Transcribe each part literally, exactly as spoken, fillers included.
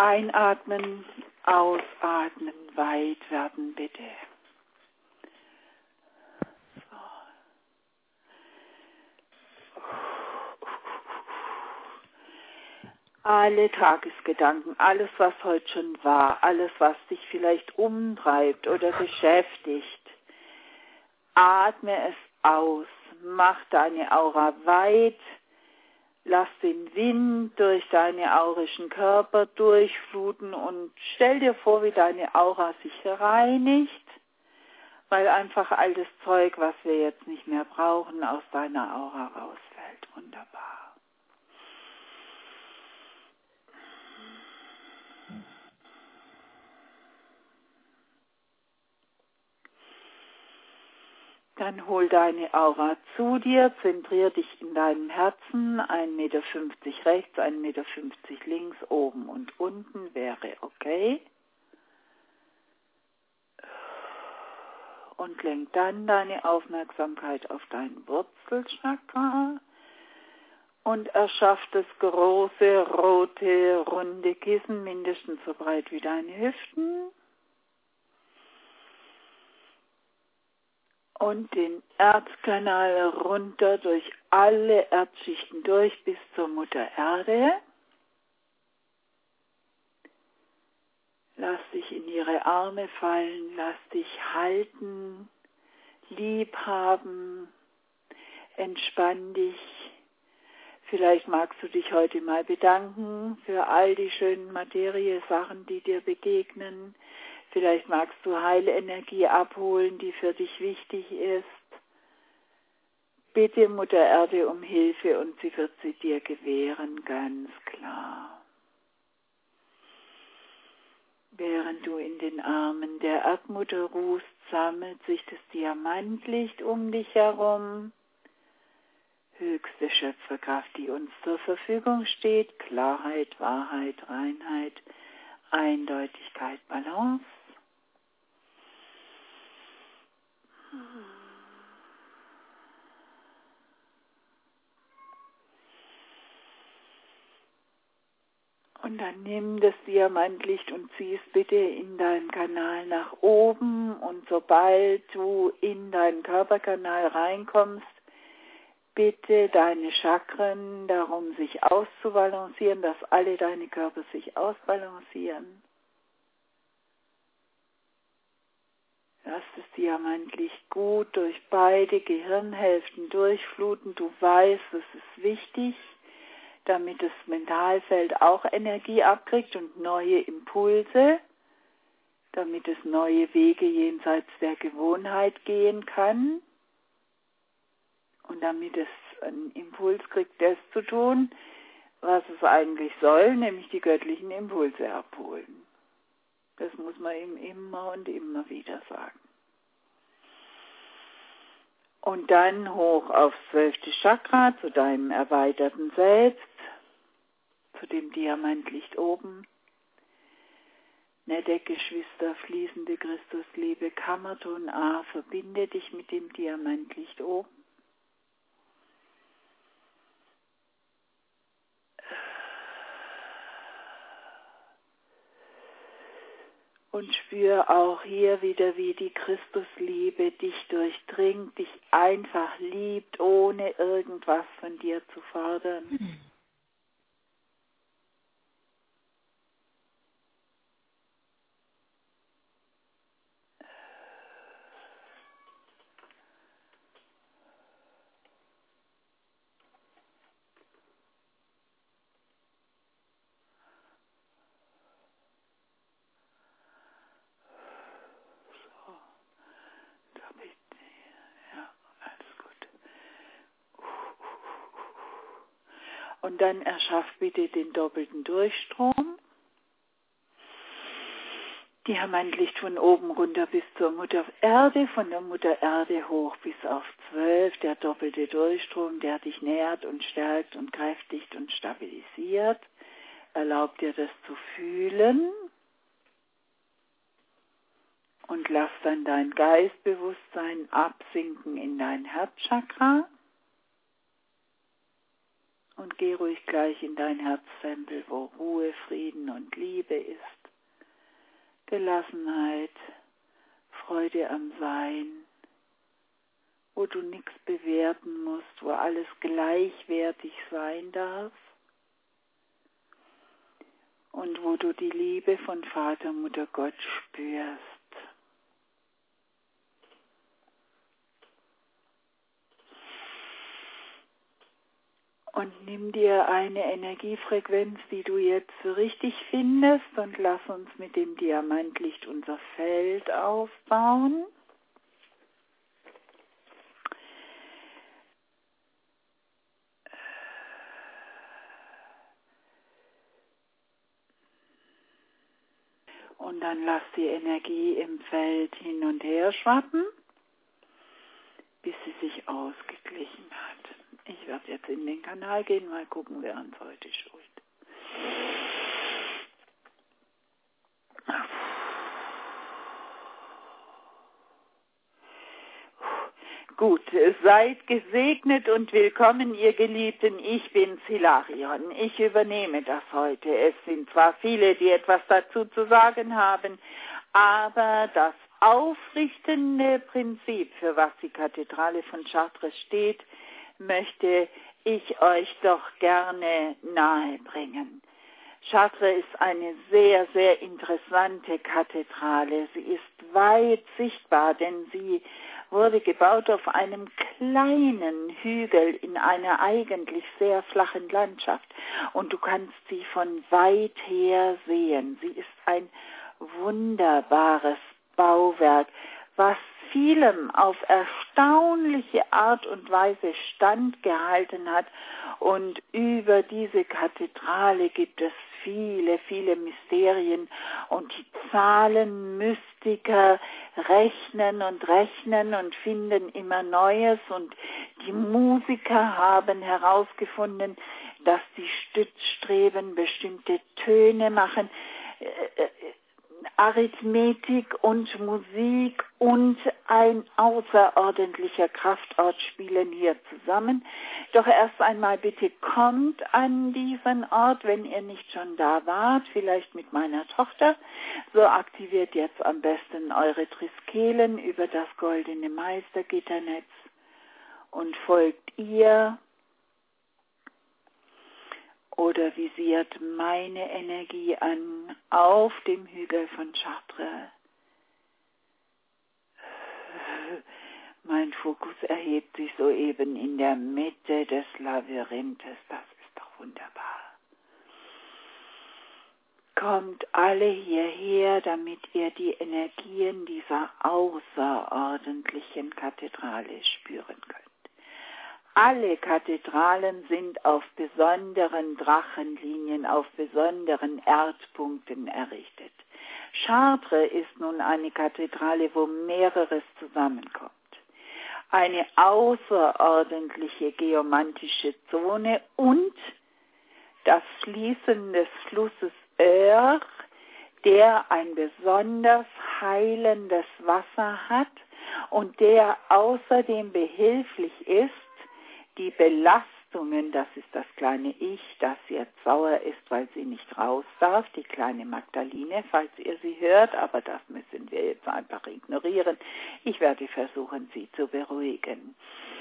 Einatmen, ausatmen, weit werden bitte. So. Alle Tagesgedanken, alles was heute schon war, alles was dich vielleicht umtreibt oder beschäftigt, atme es aus, mach deine Aura weit, lass den Wind durch deine aurischen Körper durchfluten und stell dir vor, wie deine Aura sich reinigt, weil einfach all das Zeug, was wir jetzt nicht mehr brauchen, aus deiner Aura rausfällt. Wunderbar. Dann hol deine Aura zu dir, zentrier dich in deinem Herzen, ein Meter fünfzig rechts, ein Meter fünfzig links, oben und unten wäre okay. Und lenk dann deine Aufmerksamkeit auf dein Wurzelchakra und erschaff das große, rote, runde Kissen, mindestens so breit wie deine Hüften. Und den Erdkanal runter durch alle Erdschichten durch bis zur Mutter Erde. Lass dich in ihre Arme fallen, lass dich halten, lieb haben, entspann dich. Vielleicht magst du dich heute mal bedanken für all die schönen Materie-Sachen, die dir begegnen. Vielleicht magst du Heilenergie abholen, die für dich wichtig ist. Bitte Mutter Erde um Hilfe und sie wird sie dir gewähren, ganz klar. Während du in den Armen der Erdmutter ruhst, sammelt sich das Diamantlicht um dich herum. Höchste Schöpferkraft, die uns zur Verfügung steht. Klarheit, Wahrheit, Reinheit, Eindeutigkeit, Balance. Und dann nimm das Diamantlicht und zieh es bitte in deinen Kanal nach oben. Und sobald du in deinen Körperkanal reinkommst, bitte deine Chakren darum, sich auszubalancieren, dass alle deine Körper sich ausbalancieren. Lass das Diamantlicht gut durch beide Gehirnhälften durchfluten. Du weißt, es ist wichtig, damit das Mentalfeld auch Energie abkriegt und neue Impulse, damit es neue Wege jenseits der Gewohnheit gehen kann und damit es einen Impuls kriegt, das zu tun, was es eigentlich soll, nämlich die göttlichen Impulse abholen. Das muss man ihm immer und immer wieder sagen. Und dann hoch aufs zwölfte Chakra, zu deinem erweiterten Selbst, zu dem Diamantlicht oben. Nette Geschwister, fließende Christusliebe, Kammerton A, verbinde dich mit dem Diamantlicht oben. Und spür auch hier wieder, wie die Christusliebe dich durchdringt, dich einfach liebt, ohne irgendwas von dir zu fordern. Mhm. Und dann erschaff bitte den doppelten Durchstrom. Diamantlicht von oben runter bis zur Mutter Erde, von der Mutter Erde hoch bis auf zwölf. Der doppelte Durchstrom, der dich nährt und stärkt und kräftigt und stabilisiert. Erlaubt dir das zu fühlen. Und lass dann dein Geistbewusstsein absinken in dein Herzchakra. Und geh ruhig gleich in dein Herztempel, wo Ruhe, Frieden und Liebe ist. Gelassenheit, Freude am Sein, wo du nichts bewerten musst, wo alles gleichwertig sein darf und wo du die Liebe von Vater, Mutter, Gott spürst. Und nimm dir eine Energiefrequenz, die du jetzt so richtig findest, und lass uns mit dem Diamantlicht unser Feld aufbauen. Und dann lass die Energie im Feld hin und her schwappen, bis sie sich ausgeglichen hat. Ich werde jetzt in den Kanal gehen, mal gucken, wer uns heute schult. Gut, seid gesegnet und willkommen, ihr Geliebten. Ich bin's, Hilarion. Ich übernehme das heute. Es sind zwar viele, die etwas dazu zu sagen haben, aber das aufrichtende Prinzip, für was die Kathedrale von Chartres steht, möchte ich euch doch gerne nahebringen. Chartres ist eine sehr, sehr interessante Kathedrale. Sie ist weit sichtbar, denn sie wurde gebaut auf einem kleinen Hügel in einer eigentlich sehr flachen Landschaft. Und du kannst sie von weit her sehen. Sie ist ein wunderbares Bauwerk, was vielem auf erstaunliche Art und Weise standgehalten hat. Und über diese Kathedrale gibt es viele, viele Mysterien. Und die Zahlenmystiker rechnen und rechnen und finden immer Neues. Und die Musiker haben herausgefunden, dass die Stützstreben bestimmte Töne machen. Arithmetik und Musik und ein außerordentlicher Kraftort spielen hier zusammen. Doch erst einmal bitte kommt an diesen Ort, wenn ihr nicht schon da wart, vielleicht mit meiner Tochter. So aktiviert jetzt am besten eure Triskelen über das goldene Meistergitternetz und folgt ihr. Oder visiert meine Energie an auf dem Hügel von Chartres. Mein Fokus erhebt sich soeben in der Mitte des Labyrinthes. Das ist doch wunderbar. Kommt alle hierher, damit ihr die Energien dieser außerordentlichen Kathedrale spüren könnt. Alle Kathedralen sind auf besonderen Drachenlinien, auf besonderen Erdpunkten errichtet. Chartres ist nun eine Kathedrale, wo mehreres zusammenkommt. Eine außerordentliche geomantische Zone und das Fließen des Flusses Eure, der ein besonders heilendes Wasser hat und der außerdem behilflich ist, die Belastungen, das ist das kleine Ich, das jetzt sauer ist, weil sie nicht raus darf, die kleine Magdaline, falls ihr sie hört, aber das müssen wir jetzt einfach ignorieren. Ich werde versuchen, sie zu beruhigen.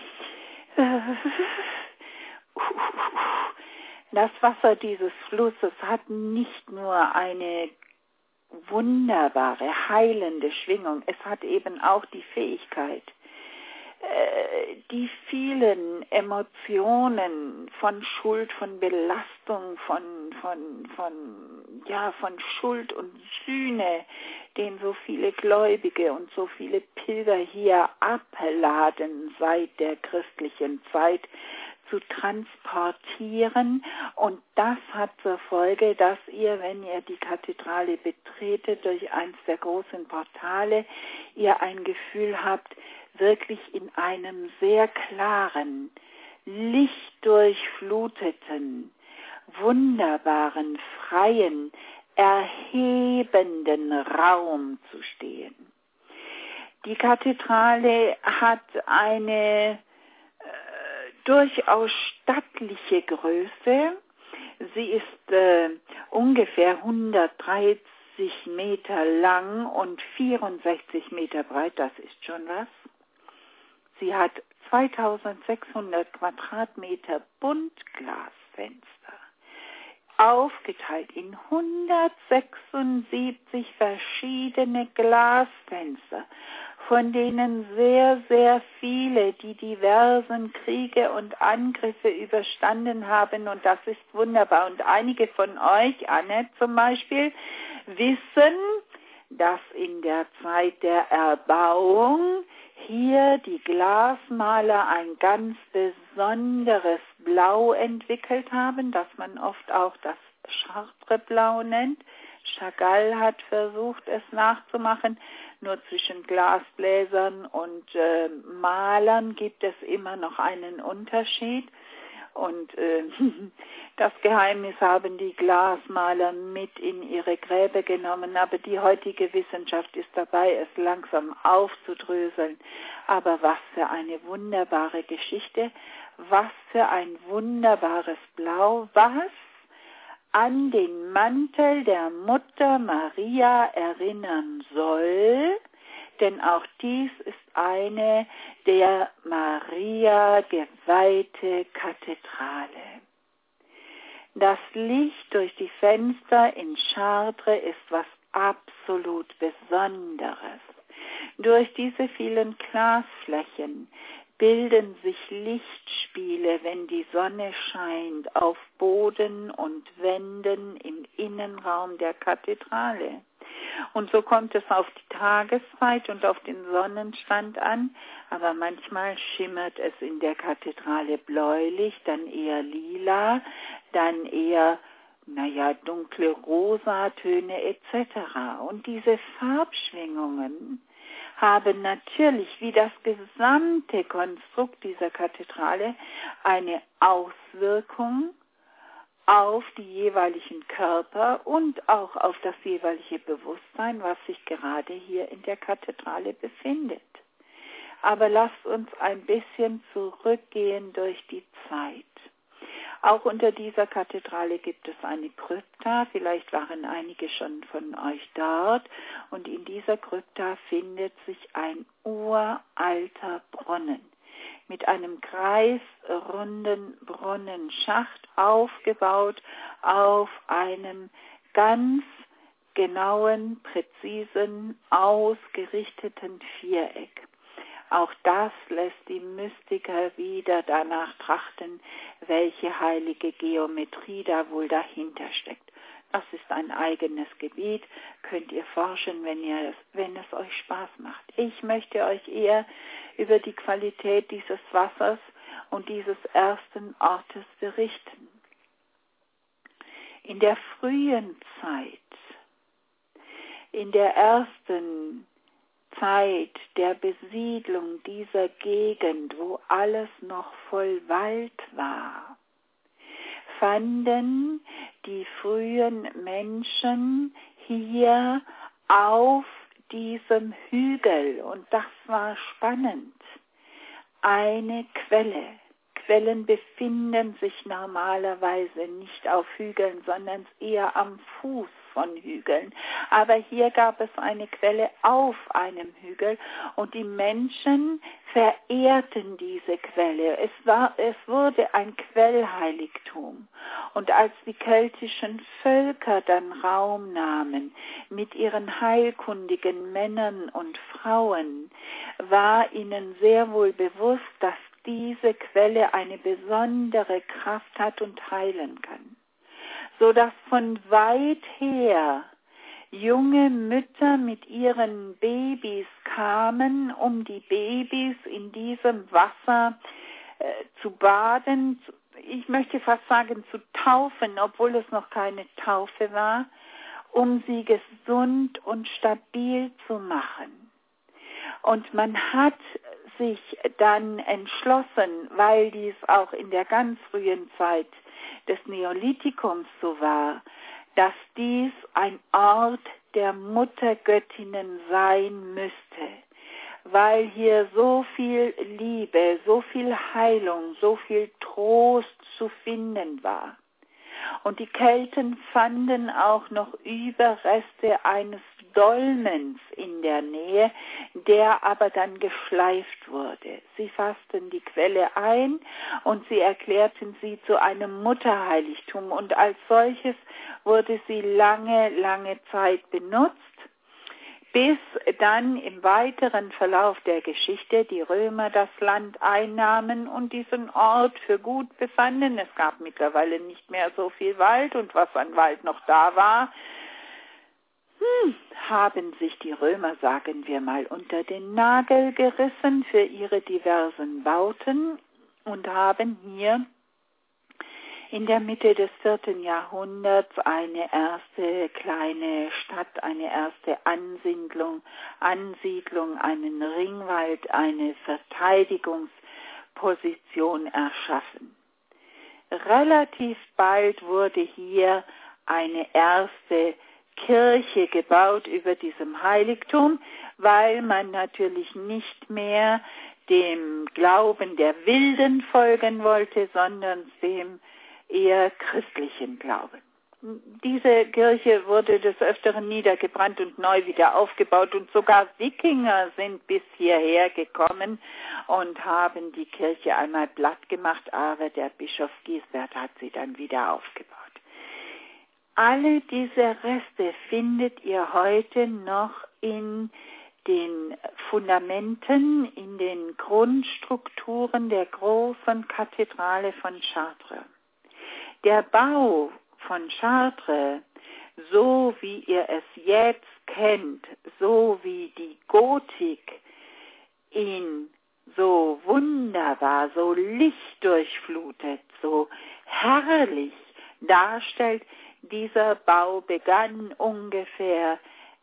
Das Wasser dieses Flusses hat nicht nur eine wunderbare, heilende Schwingung, es hat eben auch die Fähigkeit, die vielen Emotionen von Schuld, von Belastung, von, von, von, ja, von Schuld und Sühne, den so viele Gläubige und so viele Pilger hier abladen seit der christlichen Zeit, zu transportieren. Und das hat zur Folge, dass ihr, wenn ihr die Kathedrale betretet, durch eins der großen Portale, ihr ein Gefühl habt, wirklich in einem sehr klaren, lichtdurchfluteten, wunderbaren, freien, erhebenden Raum zu stehen. Die Kathedrale hat eine durchaus stattliche Größe. Sie ist äh, ungefähr hundertdreißig Meter lang und vierundsechzig Meter breit, das ist schon was. Sie hat zweitausendsechshundert Quadratmeter Buntglasfenster, aufgeteilt in hundertsechsundsiebzig verschiedene Glasfenster, von denen sehr, sehr viele die diversen Kriege und Angriffe überstanden haben, und das ist wunderbar. Und einige von euch, Anne zum Beispiel, wissen, dass in der Zeit der Erbauung hier die Glasmaler ein ganz besonderes Blau entwickelt haben, das man oft auch das Chartres-Blau nennt. Chagall hat versucht, es nachzumachen. Nur zwischen Glasbläsern und äh, Malern gibt es immer noch einen Unterschied. Und äh, das Geheimnis haben die Glasmaler mit in ihre Gräber genommen. Aber die heutige Wissenschaft ist dabei, es langsam aufzudröseln. Aber was für eine wunderbare Geschichte, was für ein wunderbares Blau, was an den Mantel der Mutter Maria erinnern soll, denn auch dies ist eine der Maria geweihte Kathedrale. Das Licht durch die Fenster in Chartres ist was absolut Besonderes. Durch diese vielen Glasflächen bilden sich Lichtspiele, wenn die Sonne scheint, auf Boden und Wänden im Innenraum der Kathedrale. Und so kommt es auf die Tageszeit und auf den Sonnenstand an, aber manchmal schimmert es in der Kathedrale bläulich, dann eher lila, dann eher, naja, dunkle Rosatöne et cetera. Und diese Farbschwingungen haben natürlich, wie das gesamte Konstrukt dieser Kathedrale, eine Auswirkung auf die jeweiligen Körper und auch auf das jeweilige Bewusstsein, was sich gerade hier in der Kathedrale befindet. Aber lasst uns ein bisschen zurückgehen durch die Zeit. Auch unter dieser Kathedrale gibt es eine Krypta, vielleicht waren einige schon von euch dort, und in dieser Krypta findet sich ein uralter Brunnen mit einem kreisrunden Brunnenschacht, aufgebaut auf einem ganz genauen, präzisen, ausgerichteten Viereck. Auch das lässt die Mystiker wieder danach trachten, welche heilige Geometrie da wohl dahinter steckt. Das ist ein eigenes Gebiet, könnt ihr forschen, wenn ihr es, wenn es euch Spaß macht. Ich möchte euch eher über die Qualität dieses Wassers und dieses ersten Ortes berichten. In der frühen Zeit, in der ersten Zeit der Besiedlung dieser Gegend, wo alles noch voll Wald war, fanden die frühen Menschen hier auf diesem Hügel, und das war spannend, eine Quelle. Quellen befinden sich normalerweise nicht auf Hügeln, sondern eher am Fuß von Hügeln. Aber hier gab es eine Quelle auf einem Hügel, und die Menschen verehrten diese Quelle. Es war, es wurde ein Quellheiligtum. Und als die keltischen Völker dann Raum nahmen mit ihren heilkundigen Männern und Frauen, war ihnen sehr wohl bewusst, dass diese Quelle eine besondere Kraft hat und heilen kann, so dass von weit her junge Mütter mit ihren Babys kamen, um die Babys in diesem Wasser äh, zu baden, ich möchte fast sagen zu taufen, obwohl es noch keine Taufe war, um sie gesund und stabil zu machen. Und man hat sich dann entschlossen, weil dies auch in der ganz frühen Zeit des Neolithikums so war, dass dies ein Ort der Muttergöttinnen sein müsste, weil hier so viel Liebe, so viel Heilung, so viel Trost zu finden war. Und die Kelten fanden auch noch Überreste eines Dolmens in der Nähe, der aber dann geschleift wurde. Sie fassten die Quelle ein und sie erklärten sie zu einem Mutterheiligtum und als solches wurde sie lange, lange Zeit benutzt, bis dann im weiteren Verlauf der Geschichte die Römer das Land einnahmen und diesen Ort für gut befanden. Es gab mittlerweile nicht mehr so viel Wald und was an Wald noch da war, hm, haben sich die Römer, sagen wir mal, unter den Nagel gerissen für ihre diversen Bauten und haben hier in der Mitte des vierten Jahrhunderts eine erste kleine Stadt, eine erste Ansiedlung, Ansiedlung, einen Ringwald, eine Verteidigungsposition erschaffen. Relativ bald wurde hier eine erste Kirche gebaut über diesem Heiligtum, weil man natürlich nicht mehr dem Glauben der Wilden folgen wollte, sondern dem eher christlichen Glauben. Diese Kirche wurde des Öfteren niedergebrannt und neu wieder aufgebaut und sogar Wikinger sind bis hierher gekommen und haben die Kirche einmal platt gemacht, aber der Bischof Gisbert hat sie dann wieder aufgebaut. Alle diese Reste findet ihr heute noch in den Fundamenten, in den Grundstrukturen der großen Kathedrale von Chartres. Der Bau von Chartres, so wie ihr es jetzt kennt, so wie die Gotik ihn so wunderbar, so lichtdurchflutet, so herrlich darstellt, dieser Bau begann ungefähr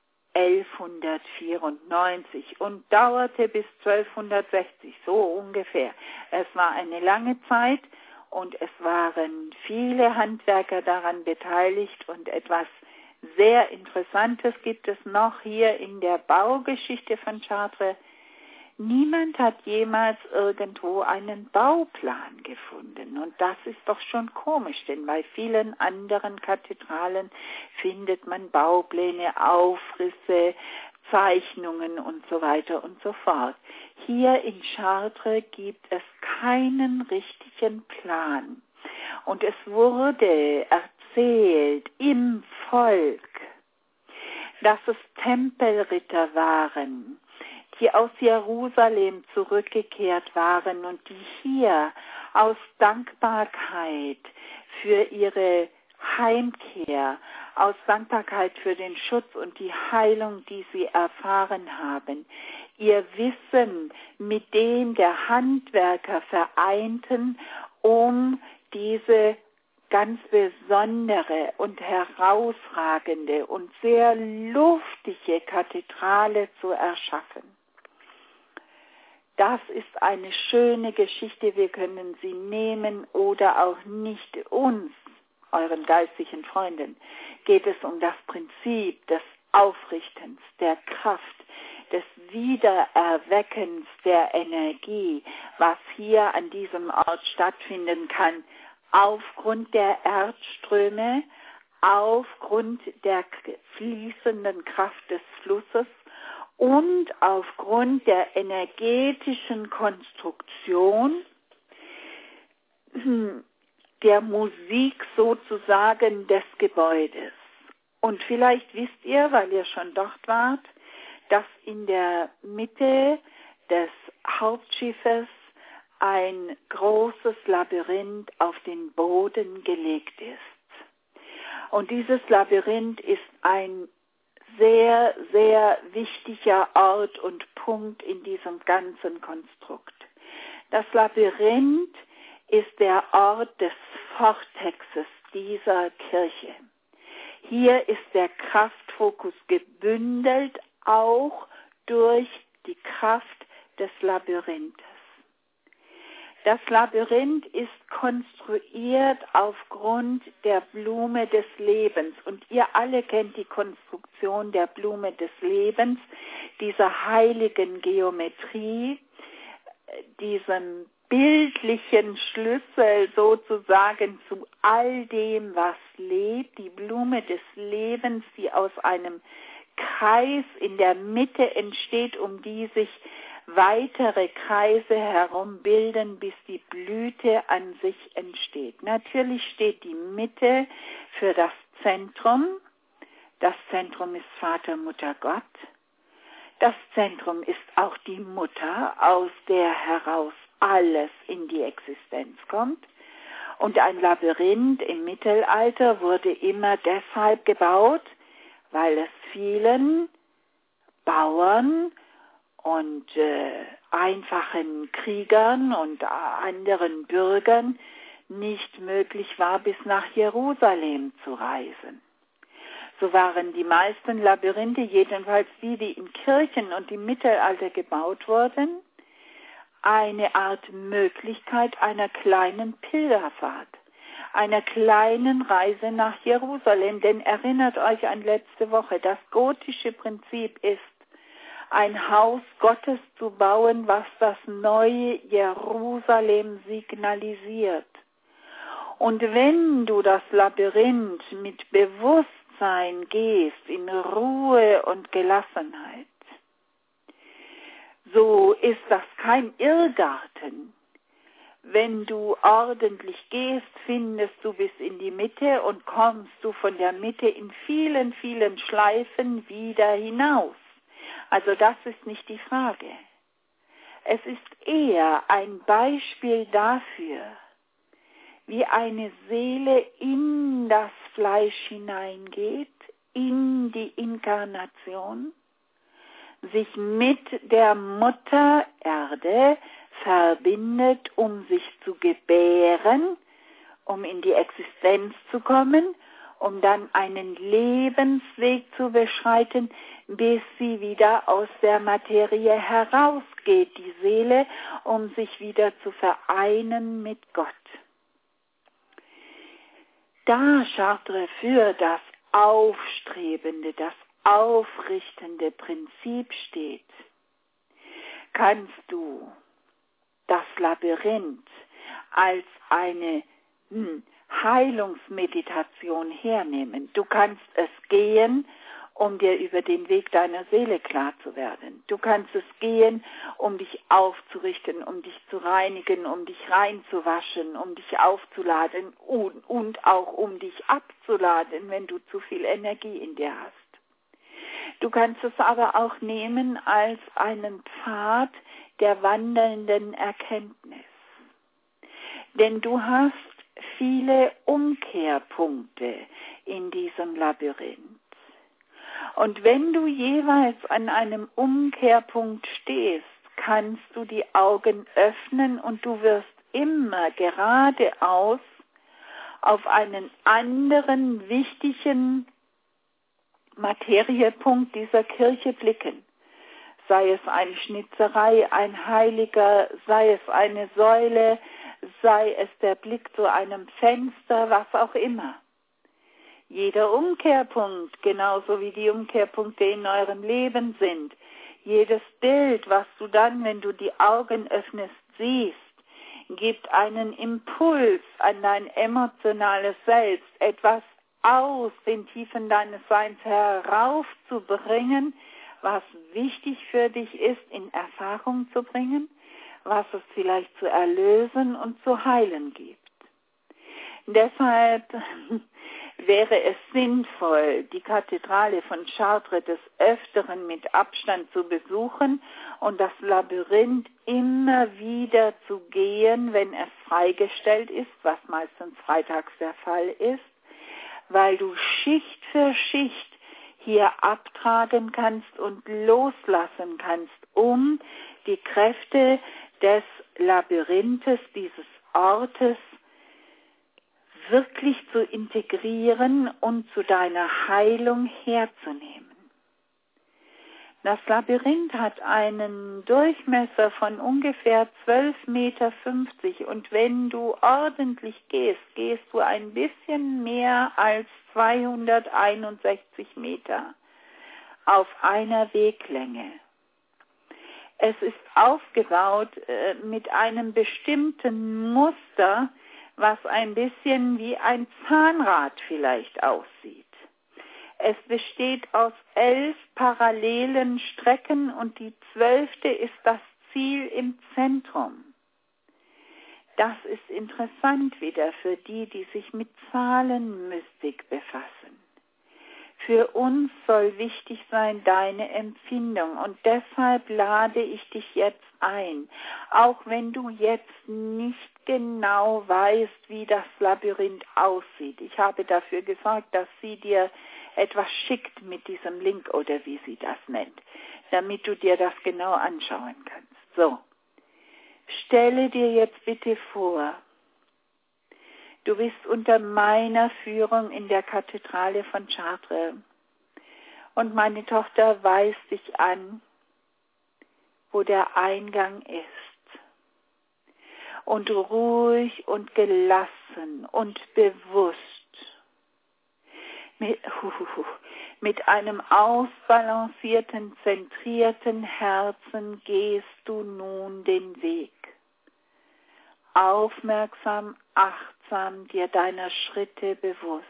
elfhundertvierundneunzig und dauerte bis zwölfhundertsechzig, so ungefähr. Es war eine lange Zeit und es waren viele Handwerker daran beteiligt und etwas sehr Interessantes gibt es noch hier in der Baugeschichte von Chartres. Niemand hat jemals irgendwo einen Bauplan gefunden und das ist doch schon komisch, denn bei vielen anderen Kathedralen findet man Baupläne, Aufrisse, Zeichnungen und so weiter und so fort. Hier in Chartres gibt es keinen richtigen Plan und es wurde erzählt im Volk, dass es Tempelritter waren, die aus Jerusalem zurückgekehrt waren und die hier aus Dankbarkeit für ihre Heimkehr, aus Dankbarkeit für den Schutz und die Heilung, die sie erfahren haben, ihr Wissen mit dem der Handwerker vereinten, um diese ganz besondere und herausragende und sehr luftige Kathedrale zu erschaffen. Das ist eine schöne Geschichte, wir können sie nehmen oder auch nicht. Uns, euren geistlichen Freunden, geht es um das Prinzip des Aufrichtens, der Kraft, des Wiedererweckens der Energie, was hier an diesem Ort stattfinden kann, aufgrund der Erdströme, aufgrund der fließenden Kraft des Flusses und aufgrund der energetischen Konstruktion der Musik sozusagen des Gebäudes. Und vielleicht wisst ihr, weil ihr schon dort wart, dass in der Mitte des Hauptschiffes ein großes Labyrinth auf den Boden gelegt ist. Und dieses Labyrinth ist ein sehr, sehr wichtiger Ort und Punkt in diesem ganzen Konstrukt. Das Labyrinth ist der Ort des Vortexes dieser Kirche. Hier ist der Kraftfokus gebündelt, auch durch die Kraft des Labyrinthes. Das Labyrinth ist konstruiert aufgrund der Blume des Lebens. Und ihr alle kennt die Konstruktion der Blume des Lebens, dieser heiligen Geometrie, diesem bildlichen Schlüssel sozusagen zu all dem, was lebt, die Blume des Lebens, die aus einem Kreis in der Mitte entsteht, um die sich weitere Kreise herum bilden, bis die Blüte an sich entsteht. Natürlich steht die Mitte für das Zentrum. Das Zentrum ist Vater, Mutter, Gott. Das Zentrum ist auch die Mutter, aus der heraus alles in die Existenz kommt. Und ein Labyrinth im Mittelalter wurde immer deshalb gebaut, weil es vielen Bauern und äh, einfachen Kriegern und anderen Bürgern nicht möglich war, bis nach Jerusalem zu reisen. So waren die meisten Labyrinthe, jedenfalls die, die in Kirchen und im Mittelalter gebaut wurden, eine Art Möglichkeit einer kleinen Pilgerfahrt, einer kleinen Reise nach Jerusalem. Denn erinnert euch an letzte Woche, das gotische Prinzip ist, ein Haus Gottes zu bauen, was das neue Jerusalem signalisiert. Und wenn du das Labyrinth mit Bewusstsein gehst, in Ruhe und Gelassenheit, so ist das kein Irrgarten. Wenn du ordentlich gehst, findest du bis in die Mitte und kommst du von der Mitte in vielen, vielen Schleifen wieder hinaus. Also das ist nicht die Frage. Es ist eher ein Beispiel dafür, wie eine Seele in das Fleisch hineingeht, in die Inkarnation, sich mit der Mutter Erde verbindet, um sich zu gebären, um in die Existenz zu kommen, um dann einen Lebensweg zu beschreiten, bis sie wieder aus der Materie herausgeht, die Seele, um sich wieder zu vereinen mit Gott. Da Chartres für das aufstrebende, das aufrichtende Prinzip steht, kannst du das Labyrinth als eine hm, Heilungsmeditation hernehmen. Du kannst es gehen, um dir über den Weg deiner Seele klar zu werden. Du kannst es gehen, um dich aufzurichten, um dich zu reinigen, um dich reinzuwaschen, um dich aufzuladen und, und auch um dich abzuladen, wenn du zu viel Energie in dir hast. Du kannst es aber auch nehmen als einen Pfad der wandelnden Erkenntnis. Denn du hast viele Umkehrpunkte in diesem Labyrinth. Und wenn du jeweils an einem Umkehrpunkt stehst, kannst du die Augen öffnen und du wirst immer geradeaus auf einen anderen wichtigen Materiepunkt dieser Kirche blicken. Sei es eine Schnitzerei, ein Heiliger, sei es eine Säule, sei es der Blick zu einem Fenster, was auch immer. Jeder Umkehrpunkt, genauso wie die Umkehrpunkte in eurem Leben sind, jedes Bild, was du dann, wenn du die Augen öffnest, siehst, gibt einen Impuls an dein emotionales Selbst, etwas aus den Tiefen deines Seins heraufzubringen, was wichtig für dich ist, in Erfahrung zu bringen, was es vielleicht zu erlösen und zu heilen gibt. Deshalb wäre es sinnvoll, die Kathedrale von Chartres des Öfteren mit Abstand zu besuchen und das Labyrinth immer wieder zu gehen, wenn es freigestellt ist, was meistens freitags der Fall ist, weil du Schicht für Schicht hier abtragen kannst und loslassen kannst, um die Kräfte des Labyrinthes, dieses Ortes, wirklich zu integrieren und zu deiner Heilung herzunehmen. Das Labyrinth hat einen Durchmesser von ungefähr zwölf Meter fünfzig und wenn du ordentlich gehst, gehst du ein bisschen mehr als zweihunderteinundsechzig Meter auf einer Weglänge. Es ist aufgebaut äh, mit einem bestimmten Muster, was ein bisschen wie ein Zahnrad vielleicht aussieht. Es besteht aus elf parallelen Strecken und die zwölfte ist das Ziel im Zentrum. Das ist interessant wieder für die, die sich mit Zahlenmystik befassen. Für uns soll wichtig sein deine Empfindung und deshalb lade ich dich jetzt ein, auch wenn du jetzt nicht genau weißt, wie das Labyrinth aussieht. Ich habe dafür gesorgt, dass sie dir etwas schickt mit diesem Link oder wie sie das nennt, damit du dir das genau anschauen kannst. So, stelle dir jetzt bitte vor, du bist unter meiner Führung in der Kathedrale von Chartres und meine Tochter weist dich an, wo der Eingang ist. Und ruhig und gelassen und bewusst, mit, mit einem ausbalancierten, zentrierten Herzen gehst du nun den Weg. Aufmerksam, achtsam, dir deiner Schritte bewusst.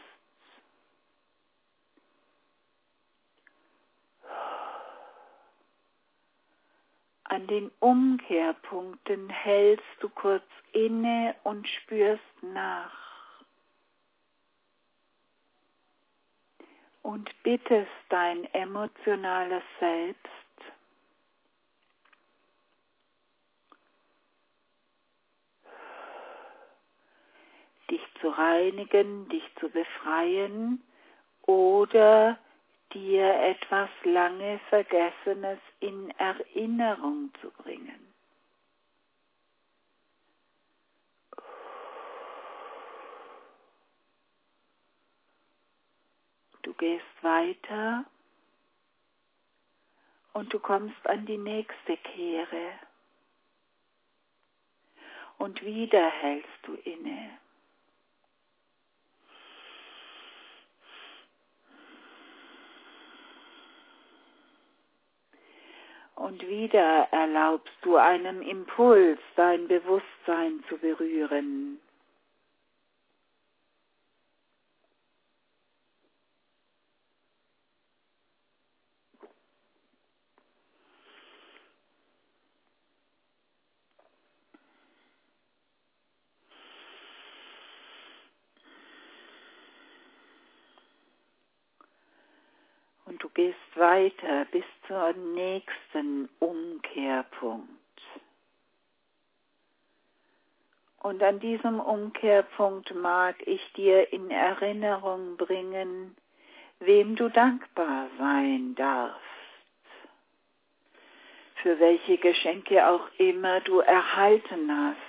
An den Umkehrpunkten hältst du kurz inne und spürst nach. Und bittest dein emotionales Selbst, dich zu reinigen, dich zu befreien oder dir etwas lange Vergessenes in Erinnerung zu bringen. Du gehst weiter und du kommst an die nächste Kehre. Und wieder hältst du inne. Und wieder erlaubst du einem Impuls, dein Bewusstsein zu berühren. Und du gehst weiter bis zum nächsten Umkehrpunkt. Und an diesem Umkehrpunkt mag ich dir in Erinnerung bringen, wem du dankbar sein darfst. Für welche Geschenke auch immer du erhalten hast.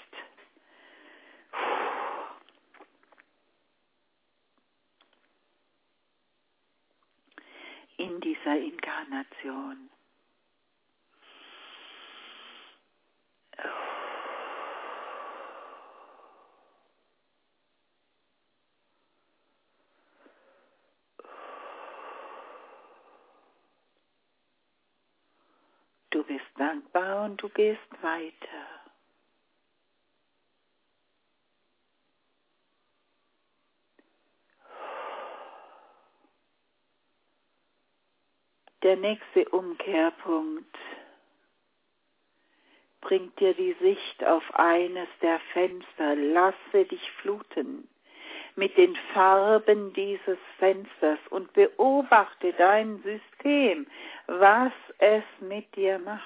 In dieser Inkarnation. Du bist dankbar und du gehst weiter. Der nächste Umkehrpunkt bringt dir die Sicht auf eines der Fenster. Lasse dich fluten mit den Farben dieses Fensters und beobachte dein System, was es mit dir macht.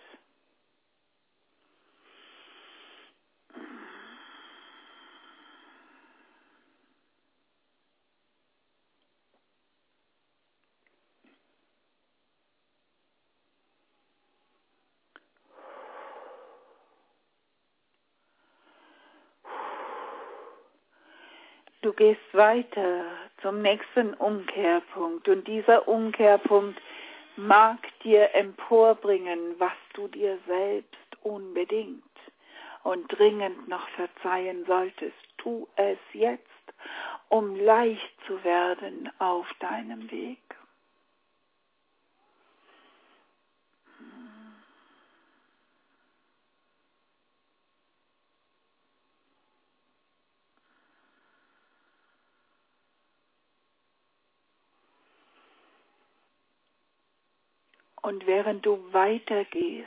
Du gehst weiter zum nächsten Umkehrpunkt und dieser Umkehrpunkt mag dir emporbringen, was du dir selbst unbedingt und dringend noch verzeihen solltest. Tu es jetzt, um leicht zu werden auf deinem Weg. Und während du weitergehst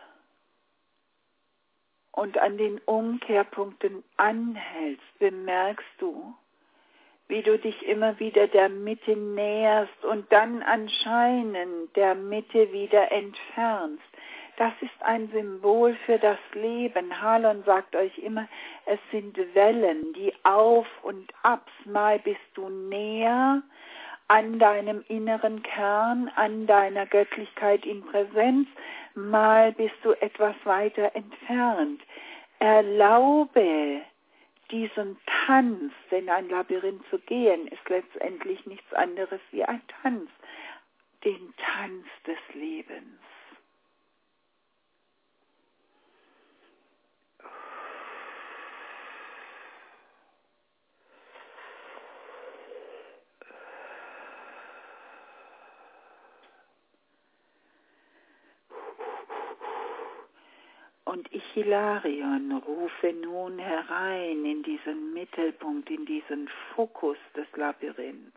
und an den Umkehrpunkten anhältst, bemerkst du, wie du dich immer wieder der Mitte näherst und dann anscheinend der Mitte wieder entfernst. Das ist ein Symbol für das Leben. Halon sagt euch immer, es sind Wellen, die auf und ab. Mal bist du näher an deinem inneren Kern, an deiner Göttlichkeit in Präsenz, mal bist du etwas weiter entfernt. Erlaube diesen Tanz, denn ein Labyrinth zu gehen ist letztendlich nichts anderes wie ein Tanz, den Tanz des Lebens. Und ich, Hilarion, rufe nun herein in diesen Mittelpunkt, in diesen Fokus des Labyrinths.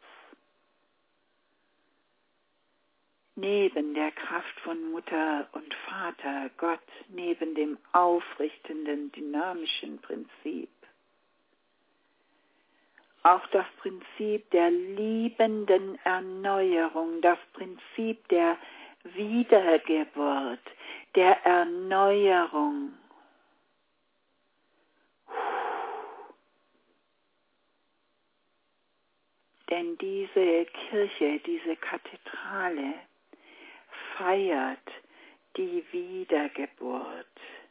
Neben der Kraft von Mutter und Vater, Gott, neben dem aufrichtenden, dynamischen Prinzip. Auch das Prinzip der liebenden Erneuerung, das Prinzip der Wiedergeburt, der Erneuerung. Denn diese Kirche, diese Kathedrale feiert die Wiedergeburt.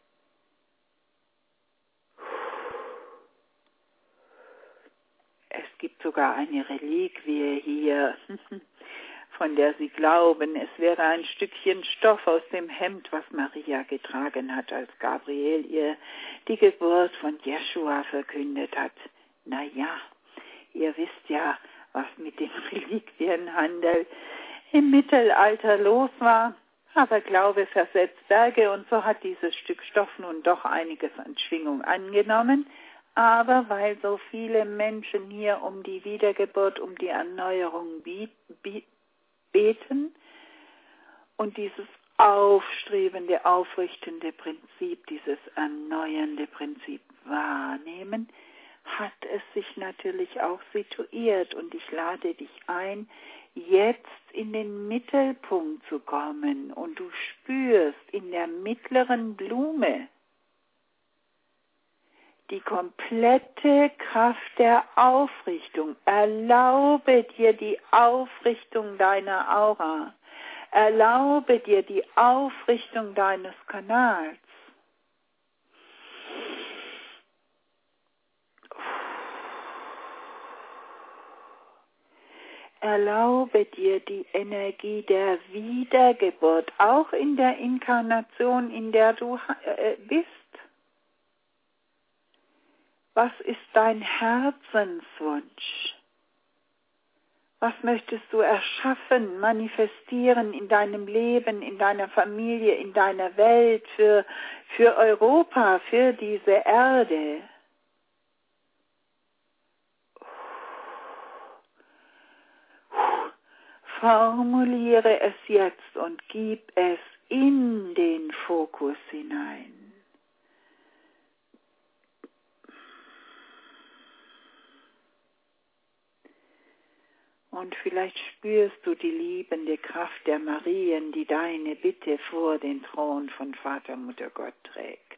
Es gibt sogar eine Reliquie hier, von der sie glauben, es wäre ein Stückchen Stoff aus dem Hemd, was Maria getragen hat, als Gabriel ihr die Geburt von Jeschua verkündet hat. Na ja, ihr wisst ja, was mit dem Reliquienhandel im Mittelalter los war. Aber Glaube versetzt Berge, und so hat dieses Stück Stoff nun doch einiges an Schwingung angenommen. Aber weil so viele Menschen hier um die Wiedergeburt, um die Erneuerung beten und dieses aufstrebende, aufrichtende Prinzip, dieses erneuernde Prinzip wahrnehmen, hat es sich natürlich auch situiert. Und ich lade dich ein, jetzt in den Mittelpunkt zu kommen, und du spürst in der mittleren Blume die komplette Kraft der Aufrichtung. Erlaube dir die Aufrichtung deiner Aura. Erlaube dir die Aufrichtung deines Kanals. Erlaube dir die Energie der Wiedergeburt, auch in der Inkarnation, in der du äh, bist. Was ist dein Herzenswunsch? Was möchtest du erschaffen, manifestieren in deinem Leben, in deiner Familie, in deiner Welt, für, für Europa, für diese Erde? Formuliere es jetzt und gib es in den Fokus hinein. Und vielleicht spürst du die liebende Kraft der Marien, die deine Bitte vor den Thron von Vater, Mutter, Gott trägt.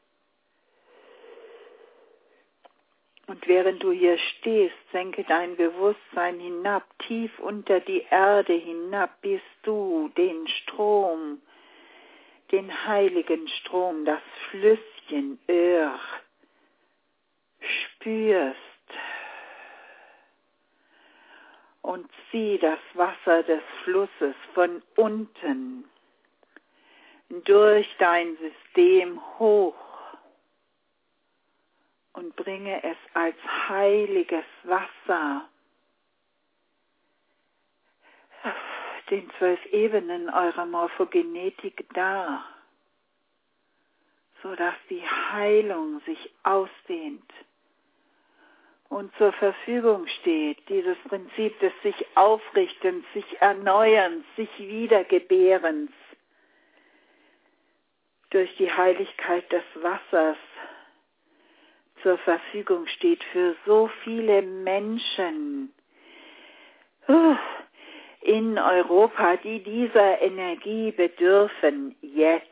Und während du hier stehst, senke dein Bewusstsein hinab, tief unter die Erde hinab, bis du den Strom, den heiligen Strom, das Flüsschen Öhr spürst. und zieh das Wasser des Flusses von unten durch dein System hoch und bringe es als heiliges Wasser den zwölf Ebenen eurer Morphogenetik dar, sodass die Heilung sich ausdehnt und zur Verfügung steht, dieses Prinzip des sich Aufrichtens, sich Erneuerns, sich Wiedergebärens durch die Heiligkeit des Wassers zur Verfügung steht für so viele Menschen in Europa, die dieser Energie bedürfen jetzt.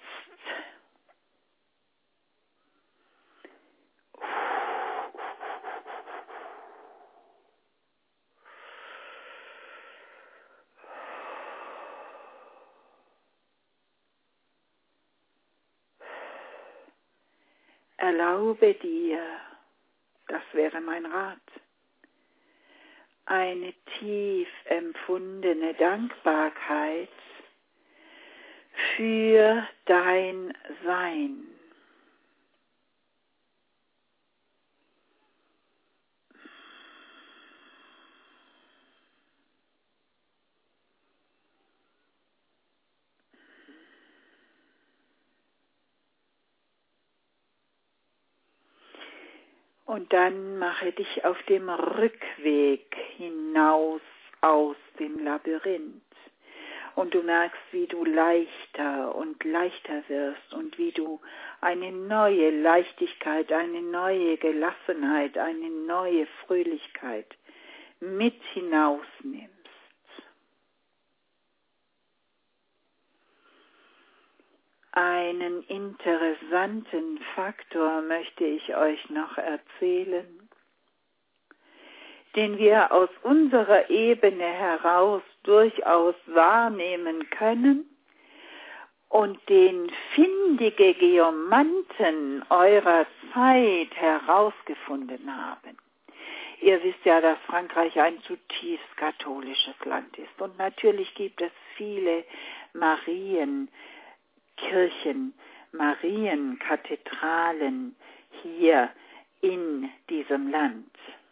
Erlaube dir, das wäre mein Rat, eine tief empfundene Dankbarkeit für dein Sein. Und dann mache dich auf dem Rückweg hinaus aus dem Labyrinth. Und du merkst, wie du leichter und leichter wirst und wie du eine neue Leichtigkeit, eine neue Gelassenheit, eine neue Fröhlichkeit mit hinausnimmst. Einen interessanten Faktor möchte ich euch noch erzählen, den wir aus unserer Ebene heraus durchaus wahrnehmen können und den findige Geomanten eurer Zeit herausgefunden haben. Ihr wisst ja, dass Frankreich ein zutiefst katholisches Land ist und natürlich gibt es viele Marien, Kirchen, Marienkathedralen hier in diesem Land.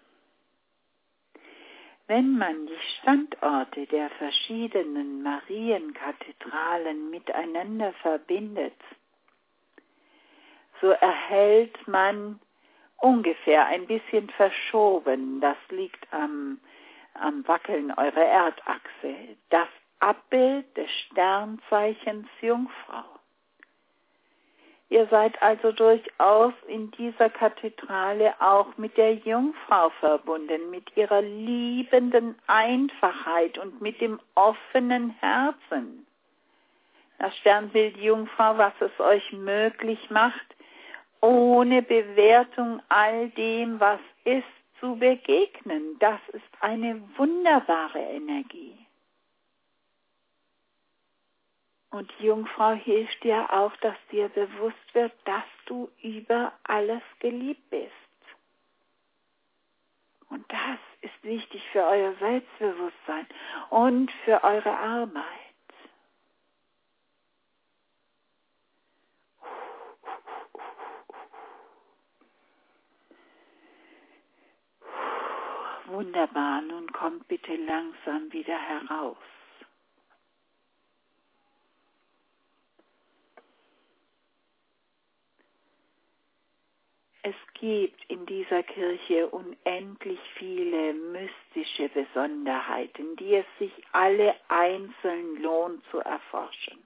Wenn man die Standorte der verschiedenen Marienkathedralen miteinander verbindet, so erhält man ungefähr ein bisschen verschoben, das liegt am, am Wackeln eurer Erdachse, das Abbild des Sternzeichens Jungfrau. Ihr seid also durchaus in dieser Kathedrale auch mit der Jungfrau verbunden, mit ihrer liebenden Einfachheit und mit dem offenen Herzen. Das Sternbild Jungfrau, was es euch möglich macht, ohne Bewertung all dem, was ist, zu begegnen. Das ist eine wunderbare Energie. Und Jungfrau hilft dir auch, dass dir bewusst wird, dass du über alles geliebt bist. Und das ist wichtig für euer Selbstbewusstsein und für eure Arbeit. Wunderbar, nun kommt bitte langsam wieder heraus. Es gibt in dieser Kirche unendlich viele mystische Besonderheiten, die es sich alle einzeln lohnt zu erforschen.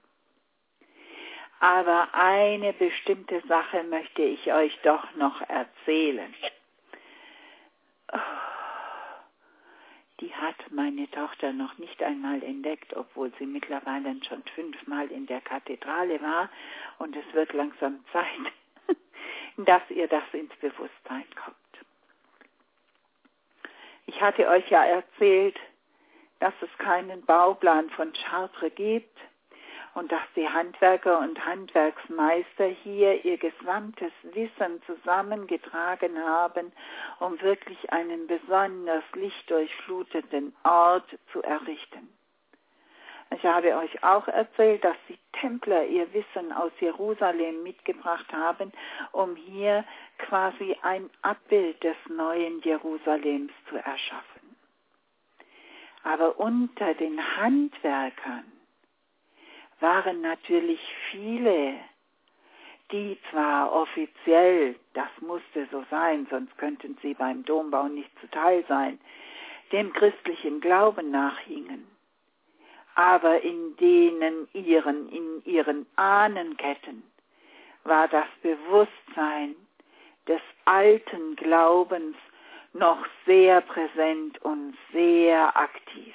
Aber eine bestimmte Sache möchte ich euch doch noch erzählen. Die hat meine Tochter noch nicht einmal entdeckt, obwohl sie mittlerweile schon fünfmal in der Kathedrale war. Und es wird langsam Zeit, dass ihr das ins Bewusstsein kommt. Ich hatte euch ja erzählt, dass es keinen Bauplan von Chartres gibt und dass die Handwerker und Handwerksmeister hier ihr gesamtes Wissen zusammengetragen haben, um wirklich einen besonders lichtdurchfluteten Ort zu errichten. Ich habe euch auch erzählt, dass die Templer ihr Wissen aus Jerusalem mitgebracht haben, um hier quasi ein Abbild des neuen Jerusalems zu erschaffen. Aber unter den Handwerkern waren natürlich viele, die zwar offiziell, das musste so sein, sonst könnten sie beim Dombau nicht zuteil sein, dem christlichen Glauben nachhingen, aber in denen ihren, in ihren Ahnenketten war das Bewusstsein des alten Glaubens noch sehr präsent und sehr aktiv.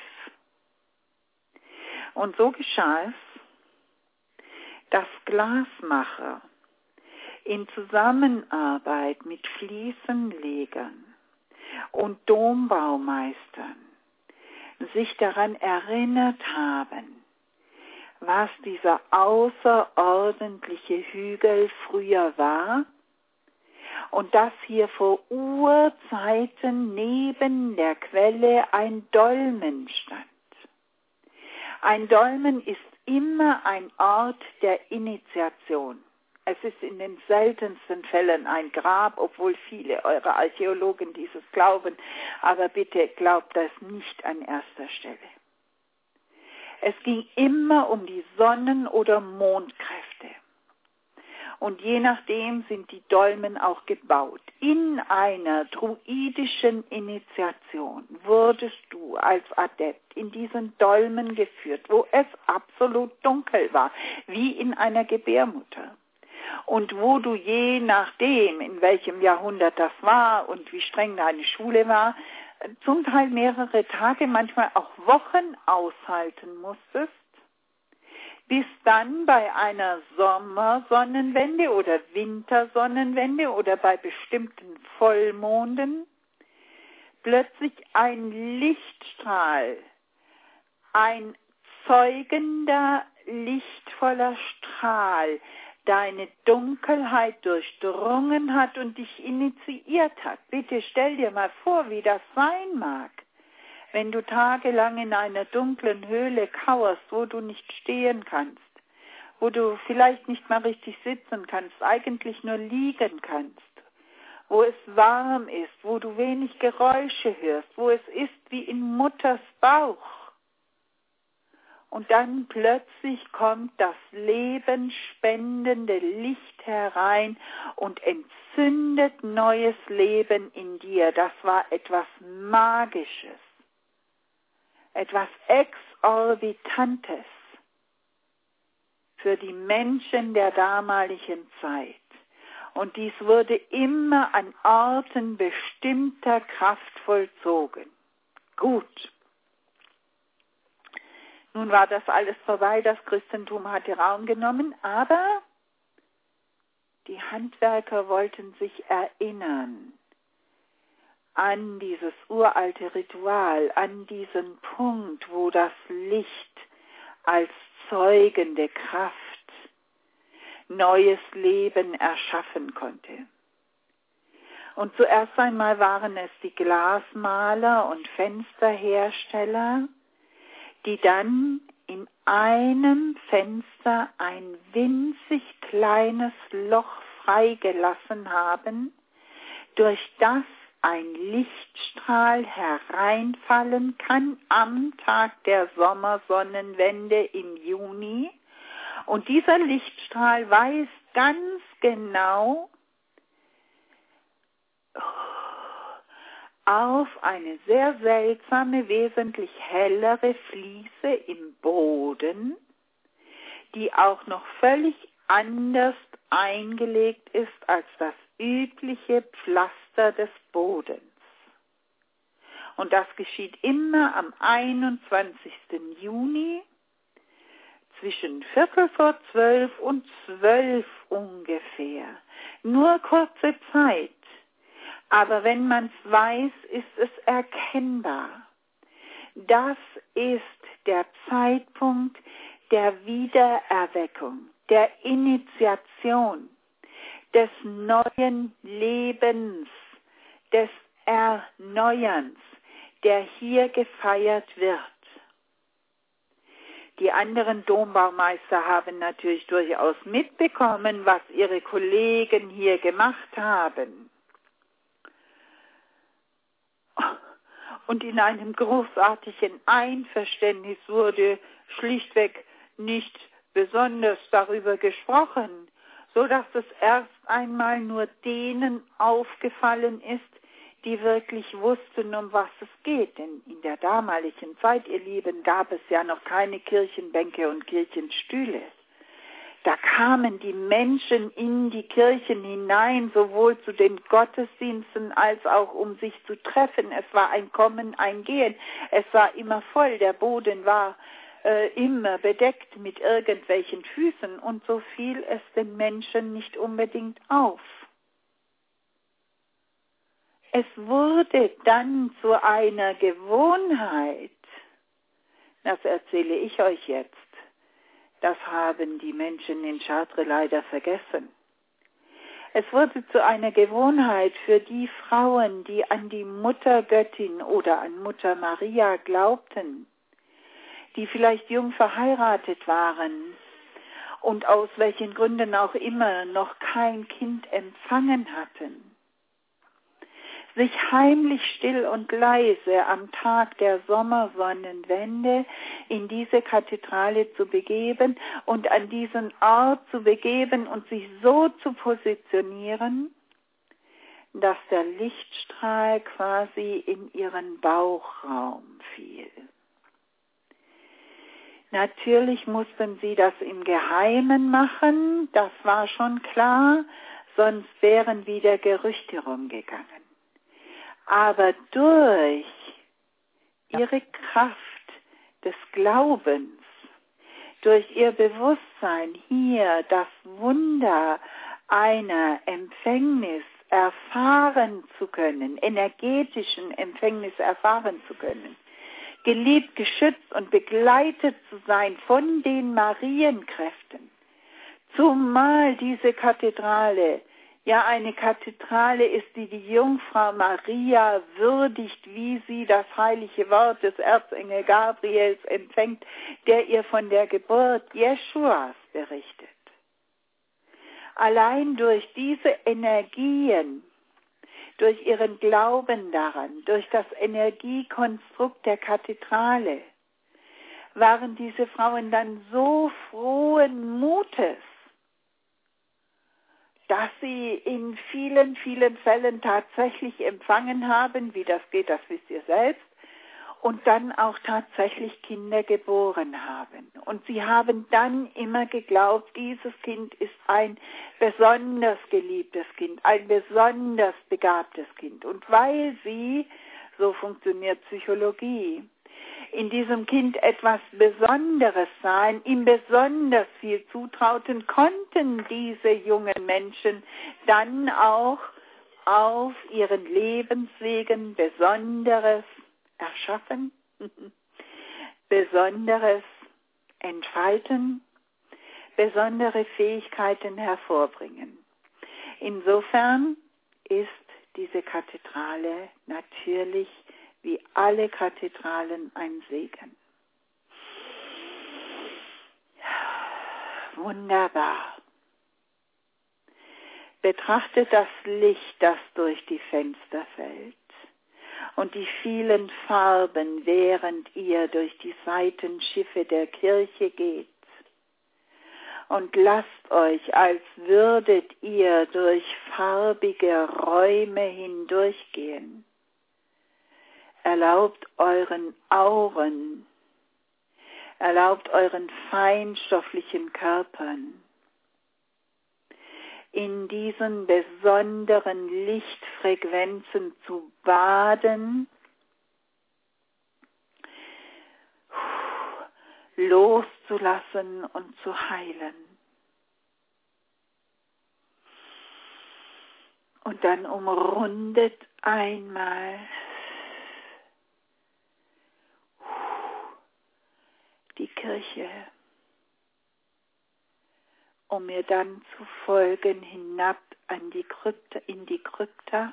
Und so geschah es, dass Glasmacher in Zusammenarbeit mit Fliesenlegern und Dombaumeistern sich daran erinnert haben, was dieser außerordentliche Hügel früher war und dass hier vor Urzeiten neben der Quelle ein Dolmen stand. Ein Dolmen ist immer ein Ort der Initiation. Es ist in den seltensten Fällen ein Grab, obwohl viele eurer Archäologen dieses glauben. Aber bitte glaubt das nicht an erster Stelle. Es ging immer um die Sonnen- oder Mondkräfte. Und je nachdem sind die Dolmen auch gebaut. In einer druidischen Initiation wurdest du als Adept in diesen Dolmen geführt, wo es absolut dunkel war, wie in einer Gebärmutter. Und wo du je nachdem, in welchem Jahrhundert das war und wie streng deine Schule war, zum Teil mehrere Tage, manchmal auch Wochen aushalten musstest, bis dann bei einer Sommersonnenwende oder Wintersonnenwende oder bei bestimmten Vollmonden plötzlich ein Lichtstrahl, ein zeugender, lichtvoller Strahl deine Dunkelheit durchdrungen hat und dich initiiert hat. Bitte stell dir mal vor, wie das sein mag, wenn du tagelang in einer dunklen Höhle kauerst, wo du nicht stehen kannst, wo du vielleicht nicht mal richtig sitzen kannst, eigentlich nur liegen kannst, wo es warm ist, wo du wenig Geräusche hörst, wo es ist wie in Mutters Bauch. Und dann plötzlich kommt das lebenspendende Licht herein und entzündet neues Leben in dir. Das war etwas Magisches, etwas Exorbitantes für die Menschen der damaligen Zeit. Und dies wurde immer an Orten bestimmter Kraft vollzogen. Gut. Nun war das alles vorbei, das Christentum hatte Raum genommen, aber die Handwerker wollten sich erinnern an dieses uralte Ritual, an diesen Punkt, wo das Licht als zeugende Kraft neues Leben erschaffen konnte. Und zuerst einmal waren es die Glasmaler und Fensterhersteller, die dann in einem Fenster ein winzig kleines Loch freigelassen haben, durch das ein Lichtstrahl hereinfallen kann am Tag der Sommersonnenwende im Juni. Und dieser Lichtstrahl weist ganz genau auf eine sehr seltsame, wesentlich hellere Fliese im Boden, die auch noch völlig anders eingelegt ist als das übliche Pflaster des Bodens. Und das geschieht immer am einundzwanzigsten Juni zwischen Viertel vor zwölf und zwölf ungefähr. Nur kurze Zeit. Aber wenn man es weiß, ist es erkennbar. Das ist der Zeitpunkt, der Wiedererweckung, der Initiation, des neuen Lebens, des Erneuerns, der hier gefeiert wird. Die anderen Dombaumeister haben natürlich durchaus mitbekommen, was ihre Kollegen hier gemacht haben. Und in einem großartigen Einverständnis wurde schlichtweg nicht besonders darüber gesprochen, so dass es erst einmal nur denen aufgefallen ist, die wirklich wussten, um was es geht. Denn in der damaligen Zeit, ihr Lieben, gab es ja noch keine Kirchenbänke und Kirchenstühle. Da kamen die Menschen in die Kirchen hinein, sowohl zu den Gottesdiensten als auch um sich zu treffen. Es war ein Kommen, ein Gehen. Es war immer voll. Der Boden war äh, immer bedeckt mit irgendwelchen Füßen und so fiel es den Menschen nicht unbedingt auf. Es wurde dann zu einer Gewohnheit. Das erzähle ich euch jetzt. Das haben die Menschen in Chartres leider vergessen. Es wurde zu einer Gewohnheit für die Frauen, die an die Muttergöttin oder an Mutter Maria glaubten, die vielleicht jung verheiratet waren und aus welchen Gründen auch immer noch kein Kind empfangen hatten, sich heimlich still und leise am Tag der Sommersonnenwende in diese Kathedrale zu begeben und an diesen Ort zu begeben und sich so zu positionieren, dass der Lichtstrahl quasi in ihren Bauchraum fiel. Natürlich mussten sie das im Geheimen machen, das war schon klar, sonst wären wieder Gerüchte rumgegangen. Aber durch ihre Kraft des Glaubens, durch ihr Bewusstsein, hier das Wunder einer Empfängnis erfahren zu können, energetischen Empfängnis erfahren zu können, geliebt, geschützt und begleitet zu sein von den Marienkräften, zumal diese Kathedrale ja eine Kathedrale ist, die die Jungfrau Maria würdigt, wie sie das heilige Wort des Erzengel Gabriels empfängt, der ihr von der Geburt Jeschuas berichtet. Allein durch diese Energien, durch ihren Glauben daran, durch das Energiekonstrukt der Kathedrale, waren diese Frauen dann so frohen Mutes, dass sie in vielen, vielen Fällen tatsächlich empfangen haben, wie das geht, das wisst ihr selbst, und dann auch tatsächlich Kinder geboren haben. Und sie haben dann immer geglaubt, dieses Kind ist ein besonders geliebtes Kind, ein besonders begabtes Kind. Und weil sie, so funktioniert Psychologie, in diesem Kind etwas Besonderes sahen, ihm besonders viel zutrauten, konnten diese jungen Menschen dann auch auf ihren Lebenswegen Besonderes erschaffen, Besonderes entfalten, besondere Fähigkeiten hervorbringen. Insofern ist diese Kathedrale natürlich wie alle Kathedralen ein Segen. Wunderbar. Betrachtet das Licht, das durch die Fenster fällt und die vielen Farben, während ihr durch die Seitenschiffe der Kirche geht. Und lasst euch, als würdet ihr durch farbige Räume hindurchgehen. Erlaubt euren Auren, erlaubt euren feinstofflichen Körpern, in diesen besonderen Lichtfrequenzen zu baden, loszulassen und zu heilen. Und dann umrundet einmal die Kirche um mir dann zu folgen hinab an die Krypta, in die Krypta.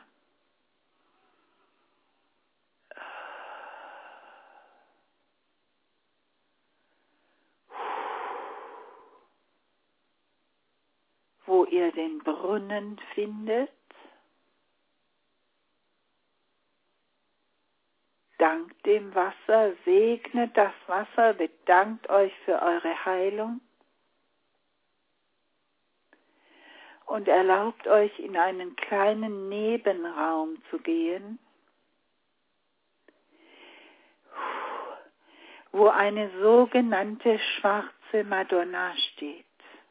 Wo ihr den Brunnen findet. Dankt dem Wasser, segnet das Wasser, bedankt euch für eure Heilung und erlaubt euch in einen kleinen Nebenraum zu gehen, wo eine sogenannte schwarze Madonna steht.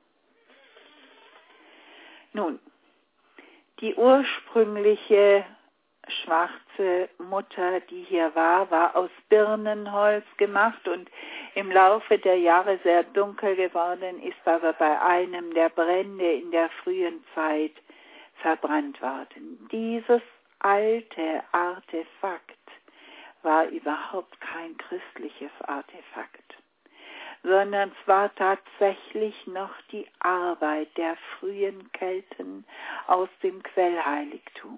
Nun, die ursprüngliche schwarze Mutter, die hier war, war aus Birnenholz gemacht und im Laufe der Jahre sehr dunkel geworden, ist aber bei einem der Brände in der frühen Zeit verbrannt worden. Dieses alte Artefakt war überhaupt kein christliches Artefakt, sondern es war tatsächlich noch die Arbeit der frühen Kelten aus dem Quellheiligtum.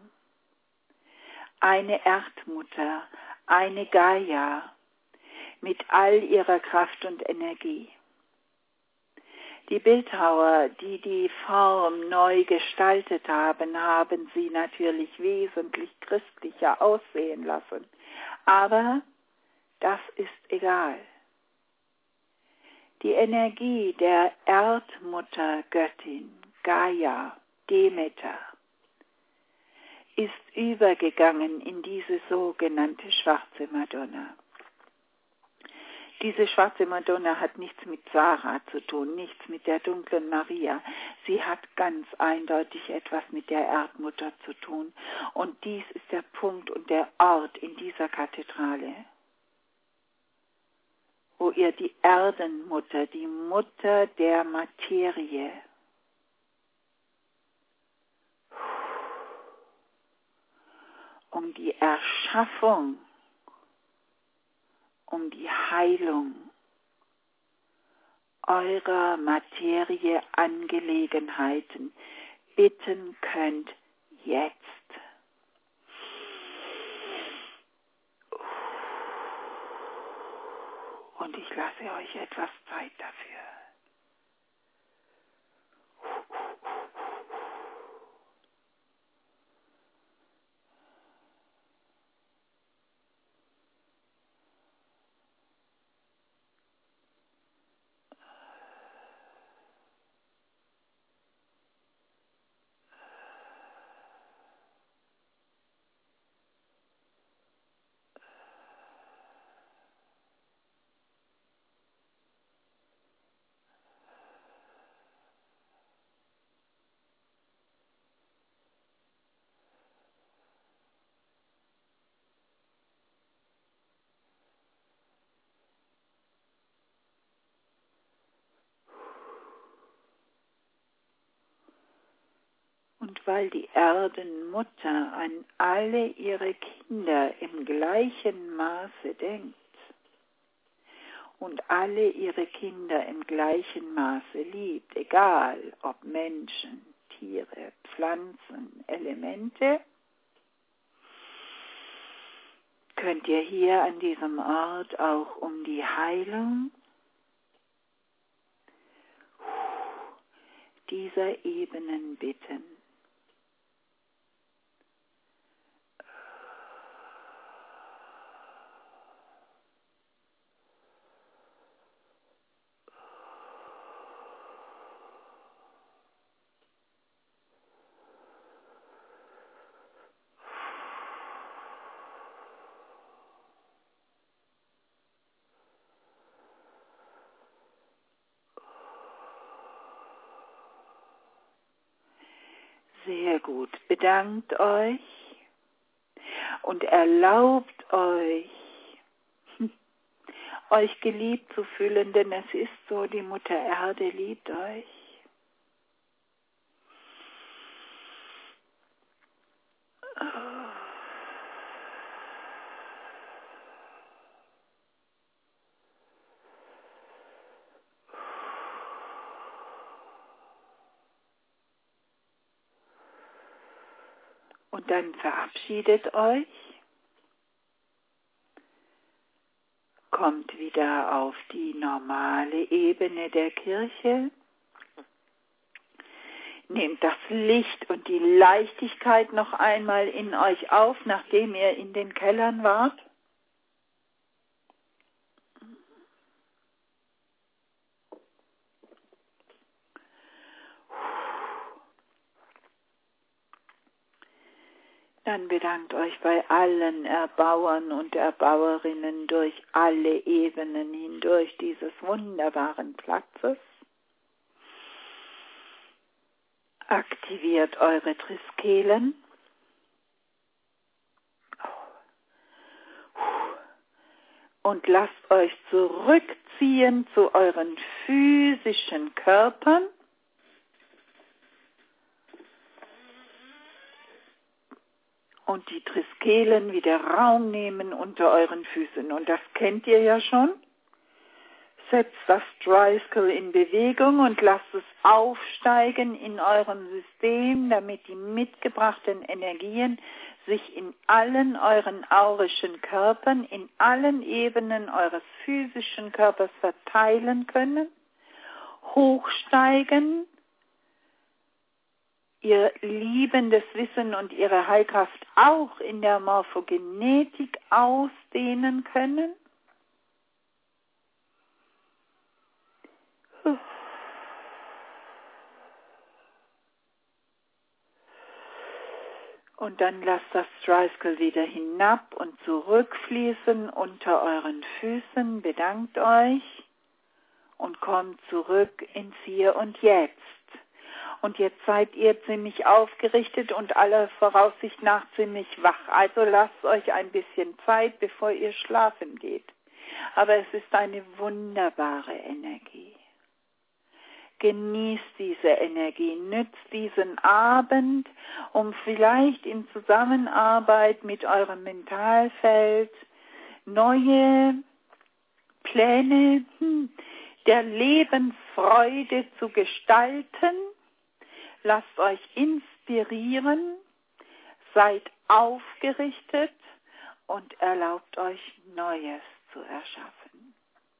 Eine Erdmutter, eine Gaia mit all ihrer Kraft und Energie. Die Bildhauer, die die Form neu gestaltet haben, haben sie natürlich wesentlich christlicher aussehen lassen. Aber das ist egal. Die Energie der Erdmuttergöttin Gaia, Demeter, ist übergegangen in diese sogenannte schwarze Madonna. Diese schwarze Madonna hat nichts mit Sarah zu tun, nichts mit der dunklen Maria. Sie hat ganz eindeutig etwas mit der Erdmutter zu tun. Und dies ist der Punkt und der Ort in dieser Kathedrale, wo ihr die Erdenmutter, die Mutter der Materie, um die Erschaffung, um die Heilung eurer Materieangelegenheiten bitten könnt jetzt. Und ich lasse euch etwas Zeit dafür. Und weil die Erdenmutter an alle ihre Kinder im gleichen Maße denkt und alle ihre Kinder im gleichen Maße liebt, egal ob Menschen, Tiere, Pflanzen, Elemente, könnt ihr hier an diesem Ort auch um die Heilung dieser Ebenen bitten. Sehr gut. Bedankt euch und erlaubt euch, euch geliebt zu fühlen, denn es ist so, die Mutter Erde liebt euch. Und dann verabschiedet euch. Kommt wieder auf die normale Ebene der Kirche. Nehmt das Licht und die Leichtigkeit noch einmal in euch auf, nachdem ihr in den Kellern wart. Dann bedankt euch bei allen Erbauern und Erbauerinnen durch alle Ebenen hindurch dieses wunderbaren Platzes. Aktiviert eure Triskelen. Und lasst euch zurückziehen zu euren physischen Körpern. Und die Triskelen wieder Raum nehmen unter euren Füßen. Und das kennt ihr ja schon. Setzt das Triskel in Bewegung und lasst es aufsteigen in eurem System, damit die mitgebrachten Energien sich in allen euren aurischen Körpern, in allen Ebenen eures physischen Körpers verteilen können, hochsteigen, ihr liebendes Wissen und ihre Heilkraft auch in der Morphogenetik ausdehnen können. Und dann lasst das Triskel wieder hinab und zurückfließen unter euren Füßen. Bedankt euch und kommt zurück ins Hier und Jetzt. Und jetzt seid ihr ziemlich aufgerichtet und aller Voraussicht nach ziemlich wach. Also lasst euch ein bisschen Zeit, bevor ihr schlafen geht. Aber es ist eine wunderbare Energie. Genießt diese Energie, nützt diesen Abend, um vielleicht in Zusammenarbeit mit eurem Mentalfeld neue Pläne der Lebensfreude zu gestalten. Lasst euch inspirieren, seid aufgerichtet und erlaubt euch Neues zu erschaffen.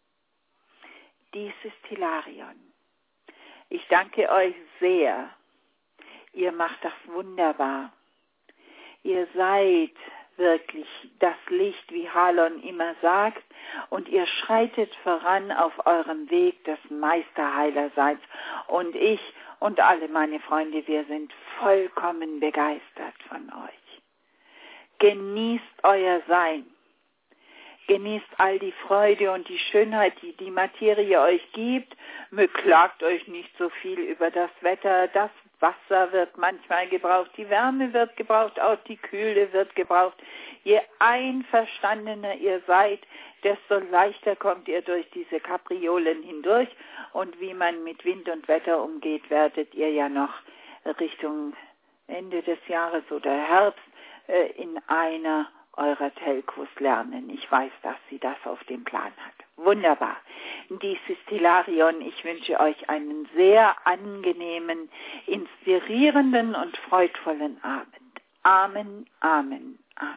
Dies ist Hilarion. Ich danke euch sehr. Ihr macht das wunderbar. Ihr seid wirklich das Licht, wie Halon immer sagt, und ihr schreitet voran auf eurem Weg des Meisterheilerseins. Und ich und alle meine Freunde, wir sind vollkommen begeistert von euch. Genießt euer Sein. Genießt all die Freude und die Schönheit, die die Materie euch gibt. Beklagt euch nicht so viel über das Wetter. Das Wasser wird manchmal gebraucht, die Wärme wird gebraucht, auch die Kühle wird gebraucht. Je einverstandener ihr seid, desto leichter kommt ihr durch diese Kapriolen hindurch. Und wie man mit Wind und Wetter umgeht, werdet ihr ja noch Richtung Ende des Jahres oder Herbst äh, in einer eurer Telcos lernen. Ich weiß, dass sie das auf dem Plan hat. Wunderbar. Dies ist Hilarion. Ich wünsche euch einen sehr angenehmen, inspirierenden und freudvollen Abend. Amen, Amen, Amen.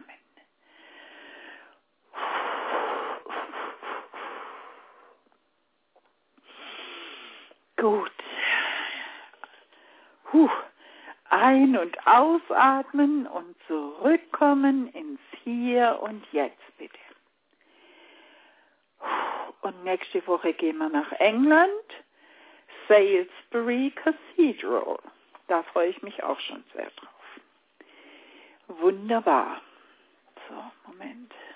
Gut. Huh. Ein- und ausatmen und zurückkommen ins Hier und Jetzt, bitte. Und nächste Woche gehen wir nach England, Salisbury Cathedral. Da freue ich mich auch schon sehr drauf. Wunderbar. So, Moment.